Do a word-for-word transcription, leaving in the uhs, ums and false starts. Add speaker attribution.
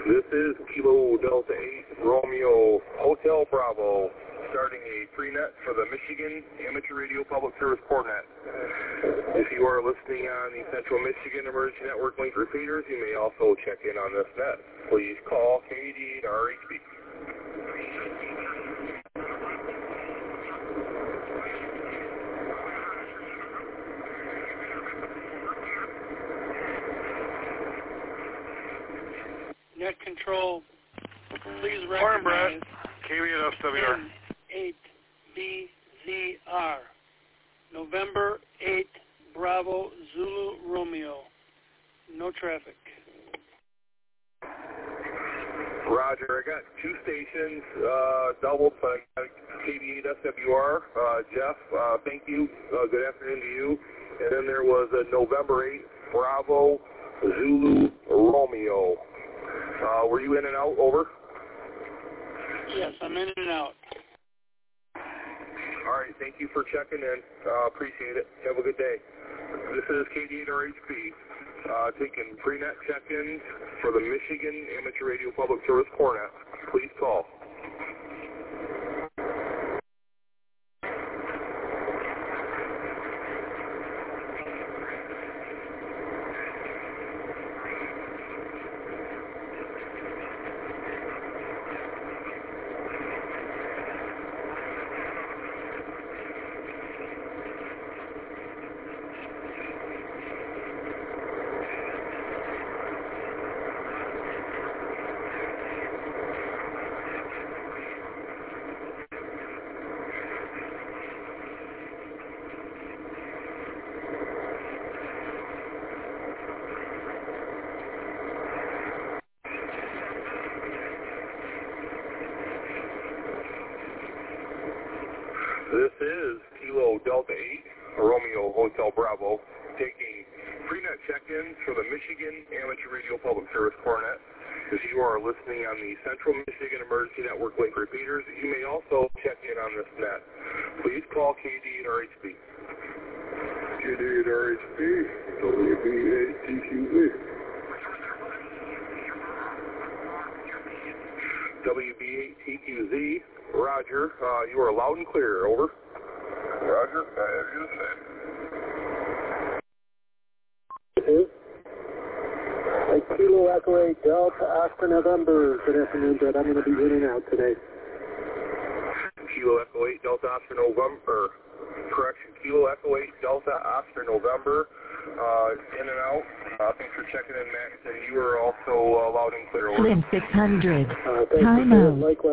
Speaker 1: This is Kilo Delta eight Romeo Hotel Bravo, starting a free net for the Michigan Amateur Radio Public Service CoreNet. If you are listening on the Central Michigan Emergency Network link repeaters, you may also check in on this net. Please call K D R H B.
Speaker 2: Net control, please
Speaker 3: Morning, Brett.
Speaker 2: recognize
Speaker 3: K B at S W R.
Speaker 2: N eight B Z R, November eight, Bravo, Zulu, Romeo. No traffic.
Speaker 1: Roger, I got two stations, uh, doubled, but I got K B eight S W R. Uh, Jeff, uh, thank you. Uh, good afternoon to you. And then there was a November eighth, Bravo, Zulu, Romeo. Uh, were you in and out? Over?
Speaker 2: Yes, I'm in and out.
Speaker 1: All right, thank you for checking in. Uh, appreciate it. Have a good day. This is K D eight R H B, uh, taking pre-net check-ins for the Michigan Amateur Radio Public Service CoreNet. Please call. This is Kilo Delta eight, Romeo Hotel Bravo, taking pre-net check-ins for the Michigan Amateur Radio Public Service CoreNet. If you are listening on the Central Michigan Emergency Network link repeaters, you may also check in on this net. Please call K D eight R H B. K D eight R H B, W B eight T Q Z. W B eight T Q Z. Roger, uh, you are loud and clear, over. Roger, I have you the same.
Speaker 4: Hey, Kilo Echo eight Delta Oscar November. Good afternoon, Brett. I'm going to be in and out today.
Speaker 1: Kilo Echo eight Delta Oscar November, correction, Kilo Echo eight Delta Oscar November, uh, in and out. Uh, thanks for checking in, Max, and you are also uh, loud and clear, over.
Speaker 5: Slim six hundred,
Speaker 4: Uh,
Speaker 5: time out.
Speaker 4: Likewise.